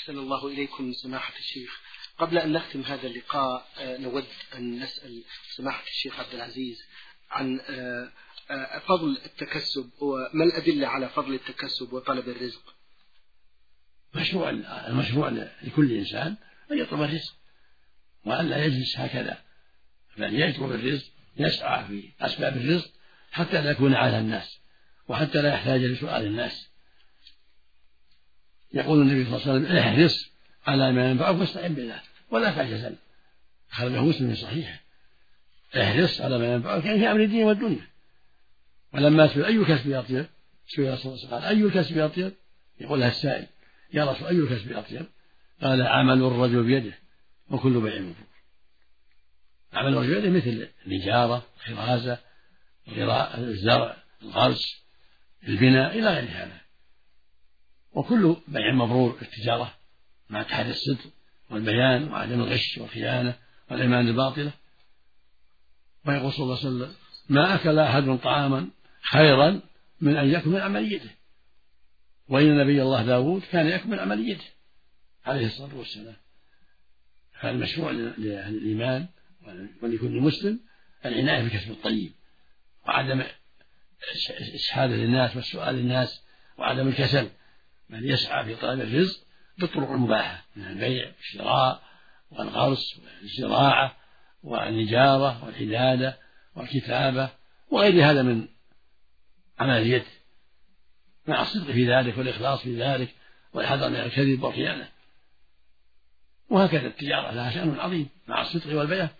أحسن الله إليكم سماحة الشيخ. قبل أن نختم هذا اللقاء نود أن نسأل سماحة الشيخ عبد العزيز عن فضل التكسب، وما الأدلة على فضل التكسب وطلب الرزق؟ المشروع لكل إنسان أن يطلب الرزق وأن لا يجلس هكذا، بل يطلب الرزق، يسعى في أسباب الرزق حتى لا يكون على الناس وحتى لا يحتاج لسؤال الناس. يقول النبي صلى الله عليه وسلم: احرص على ما ينفعك واستعن بالله ولا تعجزن. أخرجه مسلم في صحيحه. احرص على ما ينفعك يعني في أمر الدين والدنيا. ولما سئل أي كسب أطيب، سئل صلى الله عليه وسلم قال: أي الكسب أطيب؟ يقول لها السائل: يا رسول أي الكسب أطيب؟ قال: عمل الرجل بيده وكل بيع مبرور. عمل الرجل بيده مثل النجارة، الخرازة، الزرع، الغرس، البناء إلى غير هذا، وكل بيع مبرور التجارة مع تحري الصدق والبيان وعدم الغش والخيانة والإيمان الباطلة. ويقول صلى الله عليه وسلم: ما أكل أحد طعاما خيرا من أن يأكل من عمليته. وإن نبي الله داود كان يأكل من عمليته عليه الصلاة والسلام. فالمشروع لأهل الإيمان ولكل مسلم العناية بالكسب الطيب وعدم إسحاب للناس والسؤال للناس وعدم الكسل، بل يسعى في طلب الرزق بالطرق المباحة من البيع والشراء والغرس والزراعة والنجارة والحدادة والكتابة وغير هذا من عمل اليد، مع الصدق في ذلك والإخلاص في ذلك والحذر من الكذب والخيانة. وهكذا التجارة لها شأن عظيم مع الصدق والبيان